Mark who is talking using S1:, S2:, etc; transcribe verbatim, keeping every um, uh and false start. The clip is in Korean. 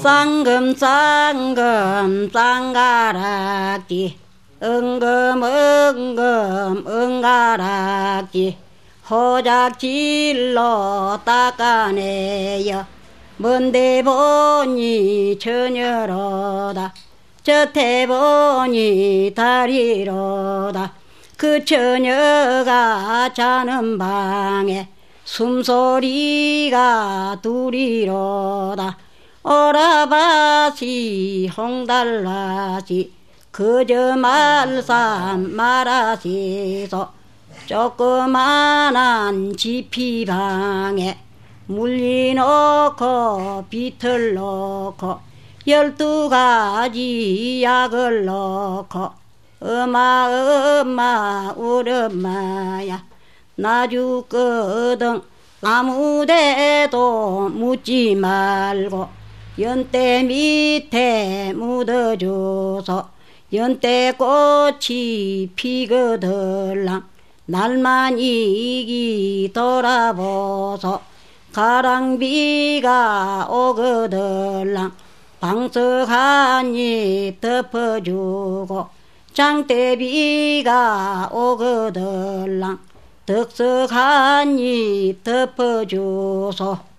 S1: 쌍금 쌍금 쌍가락지 은금 은금 은가락지 호작질로 닦아내여 먼데 보니 처녀로다 저태 보니 다리로다 그 처녀가 자는 방에 숨소리가 둘이로다 오라바시 홍달라시 그저 말삼 말하시소 조그만한 지피방에 물리 놓고 비틀 놓고 열두 가지 약을 놓고 엄마 엄마 우리 엄마야 나 죽거든 아무데도 묻지 말고 연대 밑에 묻어줘서 연대꽃이 피거들랑 날만 이기 돌아보소 가랑비가 오거들랑 방석 한 입 덮어주고 장대비가 오거들랑 덕석 한 입 덮어주소